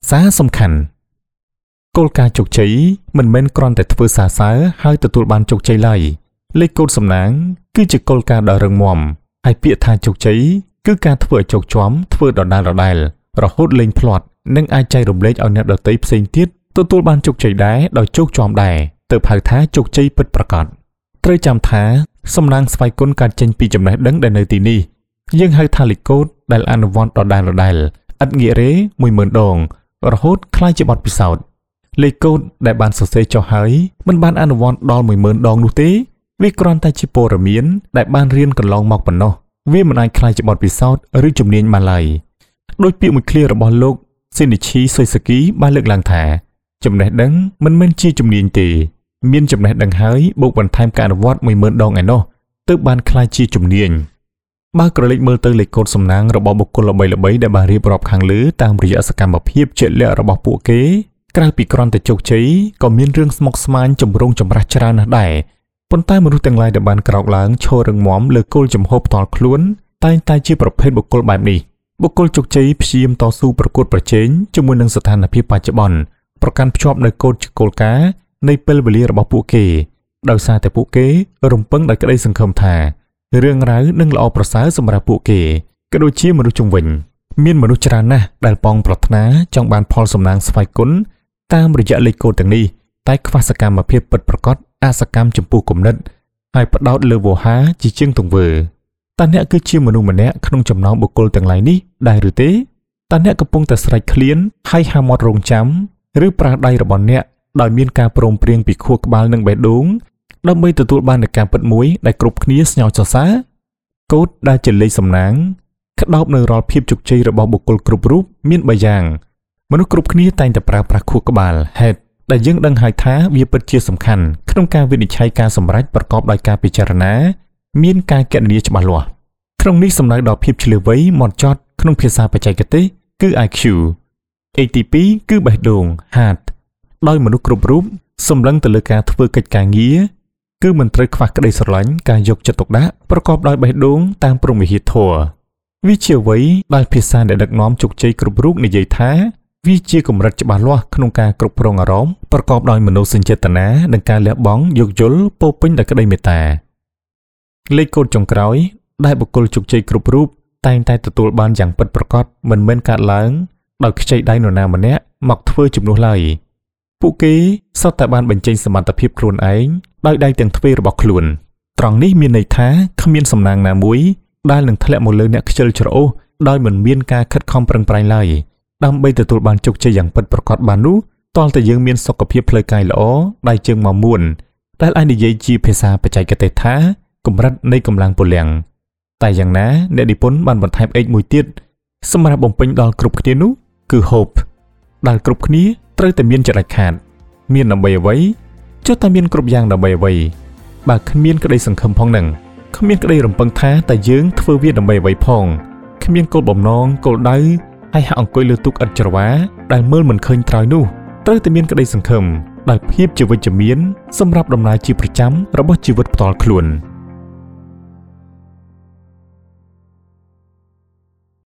សារសំខាន់គោលការណ៍ជោគជ័យមិនមែនគ្រាន់តែធ្វើសរសើរហើយទទួលបានជោគជ័យឡើយលេខកូដសំណាងគឺជាគោលការណ៍ដ៏រឹងមាំហើយពាក្យថាជោគជ័យគឺការធ្វើឲ្យជោគជាំធ្វើដដែលរហូតលែងភ្លាត់និងអាចចែករំលែកឲ្យអ្នកដទៃផ្សេងទៀតទទួលបានជោគជ័យដែរដោយជោគជាំដែរទើបហៅថាជោគជ័យពិតប្រាកដត្រូវចាំថាសំណាងស្វ័យគុណកើតចេញពីចំណេះដឹងដែលនៅទីនេះយើងហៅថាលេខកូដដែលអនុវត្តដដែលឥតងាករេ10000ដងរហូតក្លាយជាបទពិសោធន៍លេខកូដដែលបានសរសេរចុះហើយមិនបានអនុវត្តដល់10000ដងនោះទេវាគ្រាន់តែជាព័ត៌មានដែលបានរៀនកន្លងមកប៉ុណ្ណោះវាមិនអាចក្លាយជាបទពិសោធន៍ឬជំនាញបានឡើយដោយពាក្យមួយឃ្លារបស់លោកស៊ីនីឈីសុយសាគីបានលើកឡើងថាចំណេះដឹងមិនមែនជាជំនាញទេមានចំណេះដឹងហើយបូកបន្ថែមការអនុវត្ត10000ដងឯណោះទើបបានក្លាយជាជំនាញបើក្រឡេកមើលទៅលេខកូដសំណាងរបស់បុគ្គលល្បីៗដែលបានរៀបរាប់ខាងលើតាមរយៈសកម្មភាពជាក់លាក់របស់ពួកគេក្រៅពីគ្រាន់តែជោគជ័យក៏មានរឿងស្មុគស្មាញចម្រូងចម្រាសច្រើនណាស់ដែរប៉ុន្តែមនុស្សទាំងឡាយដែលបានក្រោកឡើងឈររឹងមាំលើគោលចំហផ្ទាល់ខ្លួនតែងតែជាប្រភេទបុគ្គលបែបនេះបុគ្គលជោគជ័យព្យាយាមតស៊ូប្រកួតប្រជែងជាមួយនឹងស្ថានភាពបច្ចុប្បន្នប្រកាន់ភ្ជាប់នូវគោលគោលការណ៍នៃពេលវេលារបស់ពួកគេដោយសារតែពួកគេរំពឹងដោយក្តីសង្ឃឹមថារឿងរ៉ាវនឹងល្អប្រសើរសម្រាប់ពួកគេក៏ដូចជាមនុស្សជុំវិញមានមនុស្សច្រើនណាស់ដែលប៉ងប្រាថ្នាចង់បានផលសំណាងស្វ័យគុណតាមរយៈលេខកូដទាំងនេះតែខ្វះសកម្មភាពពិតប្រាកដអសកម្មចំពោះគំនិតហើយផ្ដោតលើវោហារជាជាងទង្វើតើអ្នកគឺជាមនុស្សម្នាក់ក្នុងចំណោមបុគ្គលទាំងឡាយនេះដែរឬទេតើអ្នកកំពុងតែស្រេចឃ្លានហើយហាមាត់រងចាំឬប្រើដៃរបស់អ្នកដោយមានការព្រមព្រៀងពីខួរក្បាលនិងបេះដូងដើម្បីទទួលបាននូវការពិតមួយដែលគ្រប់គ្នាស្ញោចសរសើរកូដដែលជាលេខសំណាងក្តោបនៅរាល់ភាពជោគជ័យរបស់បុគ្គលគ្រប់រូបមាន3យ៉ាងមនុស្សគ្រប់គ្នាតែងតែប្រើប្រាស់ខួរក្បាល head ដែលយើងដឹងហើយថាវាពិតជាសំខាន់ក្នុងការវិនិច្ឆ័យការសម្រេចប្រកបដោយការពិចារណាមានការគណនាច្បាស់លាស់ក្នុងនេះសំដៅដល់ភាពឆ្លាតវៃហ្មត់ចត់ក្នុងភាសាបច្ចេកទេសគឺ IQ ATP គឺបេះដូង heart ដោយមនុស្សគ្រប់រូបសម្លឹងទៅលើការធ្វើកិច្ចការងារគឺមិនត្រូវខ្វះក្តីស្រឡាញ់ការយកចិត្តទុកដាក់ប្រកបដោយបេះដូងតាមព្រហ្មវិហារធម៌វាជាអ្វីដែលភាសាដែលដឹកនាំជោគជ័យគ្រប់រូបនិយាយថាវាជាកម្រិតច្បាស់លាស់ក្នុងការគ្រប់គ្រងអារម្មណ៍ប្រកបដោយមនោសញ្ចេតនានិងការលះបង់យោគយល់ពោពេញដោយក្តីមេត្តាលេខកូដចុងក្រោយដែលបុគ្គលជោគជ័យគ្រប់រូបតែងតែទទួលបានយ៉ាងពិតប្រាកដមិនមែនកើតឡើងដោយខ្ចីដៃនរណាម្នាក់មកធ្វើជំនួសឡើយពួកគេសុទ្ធតែបានបញ្ចេញសមត្ថភាពខ្លួនឯងដោយដៃទាំងទ្វេរបស់ខ្លួនត្រង់នេះមានន័យថាគ្មានសំណាងណាមួយដែលនឹងធ្លាក់មកលើអ្នកខ្ជិលច្រអូសដោយមិនមានការខិតខំប្រឹងប្រែងឡើយដើម្បីទទួលបានជោគជ័យយ៉ាងពិតប្រាកដបាននោះតលតែយើងមានសុខភាពផ្លូវកាយល្អដៃជើងមាំមួនដែលអាចនិយាយជាភាសាបច្ចេកទេសថាកម្រិតនៃកម្លាំងពលំតែយ៉ាងណាអ្នកនិពន្ធបានបន្ថែម X មួយទៀតសម្រាប់បំពេញដល់គ្រប់គ្នានោះគឺ hope ដែលគ្រប់គ្នាត្រូវតែមានចរិតខាតមានដើម្បីអ្វីចុះតែមានគ្រប់យ៉ាងដើម្បីអ្វីបើគ្មានក្តីសង្ឃឹមផងនឹងគ្មានក្តីរំពឹងថាតែយើងធ្វើវាដើម្បីអ្វីផងគ្មានគោលបំណងគោលដៅហើយហាក់អង្គុយលើទូកឥតច្រវាដែលមើលមិនឃើញត្រើយនោះត្រូវតែមានក្តីសង្ឃឹមដោយភាពជាវិជ្ជមានសម្រាប់ដំណើរជាប្រចាំរបស់ជីវិតផ្ទាល់ខ្លួន